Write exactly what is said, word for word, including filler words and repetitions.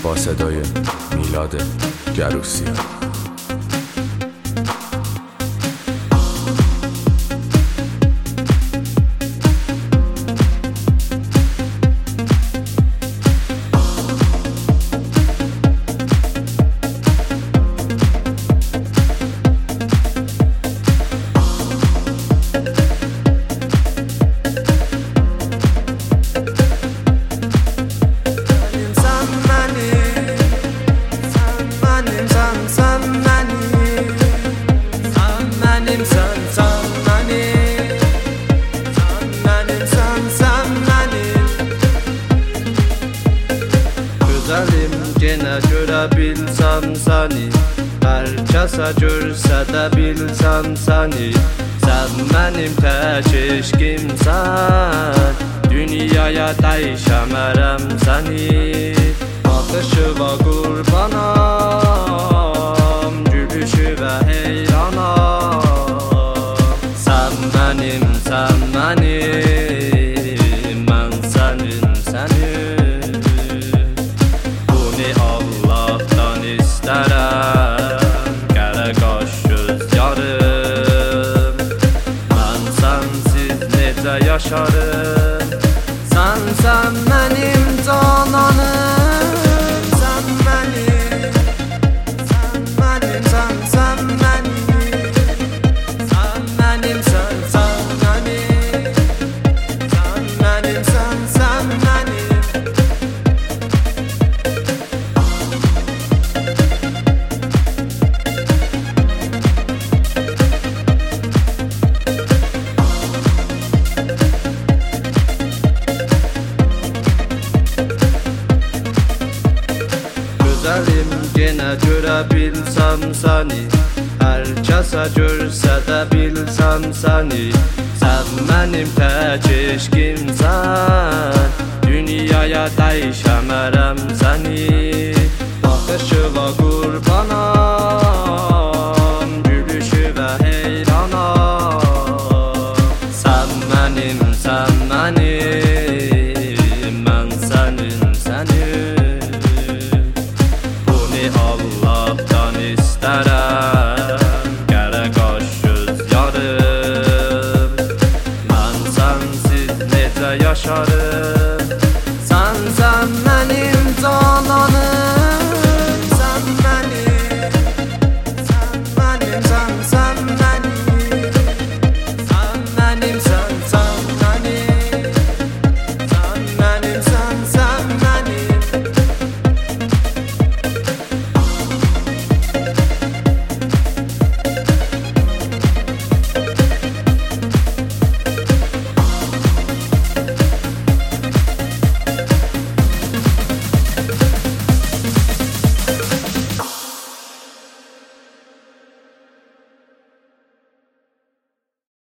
با صدای میلاد گروسیا. Gene görebilsem seni, her kasa görsə də bilsəm səni. Sən mənim tək eşqimsən, dünyaya dəyişəmərəm səni. Baxışı və qurbanam, gülüşü və heyranam. Sən mənim, sən mənim, mən sənin, sənin. Qara qaş göz yarım, mən sənsiz necə yaşarım. Sən, sən mənim cananım, sən mənim, sən mənim, sən, sən mənim, sən mənim, sən, sən mənim, sən mənim, sən, sən mənim. Gözəlim, yenə görə bilsəm səni, hər kəsə görsə də bilsəm səni. Sən mənim tək eşqimsən, dünyaya dəyişəmərəm səni. Baxışı və qurbanam.